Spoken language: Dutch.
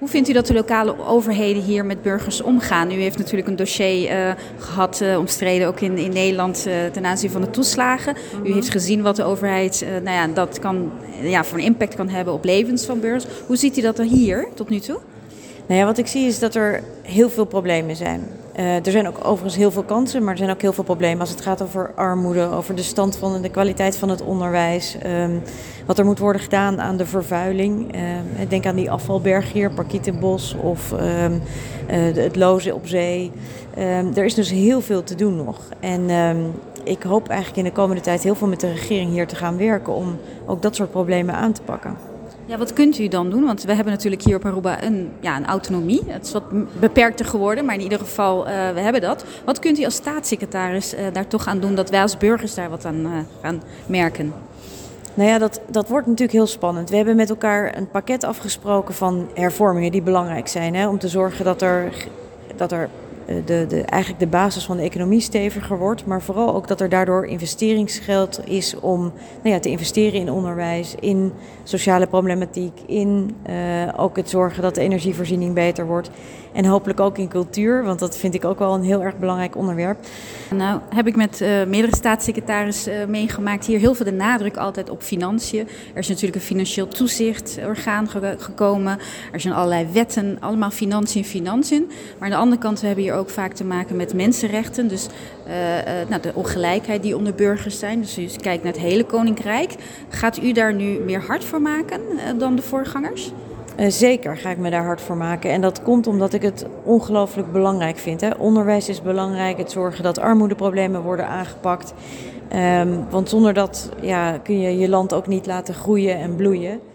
Hoe vindt u dat de lokale overheden hier met burgers omgaan? U heeft natuurlijk een dossier gehad, omstreden ook in Nederland ten aanzien van de toeslagen. U heeft gezien wat de overheid dat voor een impact kan hebben op levens van burgers. Hoe ziet u dat er hier tot nu toe? Nou ja, wat ik zie is dat er heel veel problemen zijn. Er zijn ook overigens heel veel kansen, maar er zijn ook heel veel problemen als het gaat over armoede, over de stand van de kwaliteit van het onderwijs. Wat er moet worden gedaan aan de vervuiling. Denk aan die afvalberg hier, Parkietenbos of het lozen op zee. Er is dus heel veel te doen nog. En ik hoop eigenlijk in de komende tijd heel veel met de regering hier te gaan werken om ook dat soort problemen aan te pakken. Ja, wat kunt u dan doen? Want we hebben natuurlijk hier op Aruba een autonomie. Het is wat beperkter geworden, maar in ieder geval, we hebben dat. Wat kunt u als staatssecretaris daar toch aan doen dat wij als burgers daar wat aan gaan merken? Nou ja, dat wordt natuurlijk heel spannend. We hebben met elkaar een pakket afgesproken van hervormingen die belangrijk zijn. Hè, om te zorgen dat er eigenlijk de basis van de economie steviger wordt. Maar vooral ook dat er daardoor investeringsgeld is om te investeren in onderwijs, in sociale problematiek, in ook het zorgen dat de energievoorziening beter wordt. En hopelijk ook in cultuur, want dat vind ik ook wel een heel erg belangrijk onderwerp. Nou, heb ik met meerdere staatssecretarissen meegemaakt. Hier heel veel de nadruk altijd op financiën. Er is natuurlijk een financieel toezichtorgaan gekomen. Er zijn allerlei wetten, allemaal financiën. Maar aan de andere kant, we hebben hier ook vaak te maken met mensenrechten. Dus de ongelijkheid die onder burgers zijn. Dus als je kijkt naar het hele Koninkrijk. Gaat u daar nu meer hard voor maken dan de voorgangers? Zeker ga ik me daar hard voor maken. En dat komt omdat ik het ongelooflijk belangrijk vind. Hè. Onderwijs is belangrijk. Het zorgen dat armoedeproblemen worden aangepakt. Want zonder dat kun je je land ook niet laten groeien en bloeien.